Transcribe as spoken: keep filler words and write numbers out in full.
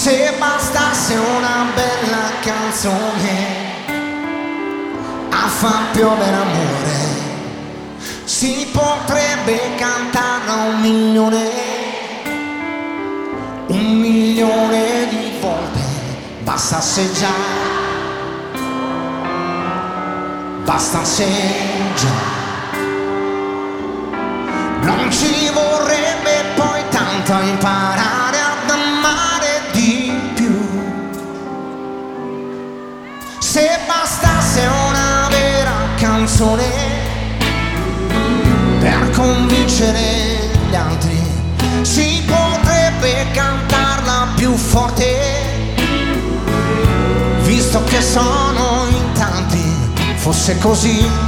Se bastasse una bella canzone a far piovere amore, si potrebbe cantarla un milione, un milione di volte. Bastasse già, bastasse già. Non ci vorrebbe poi tanto imparare ad amare di più. Se bastasse una vera canzone per convincere gli altri, si potrebbe cantarla più forte. Visto che sono in tanti, fosse così.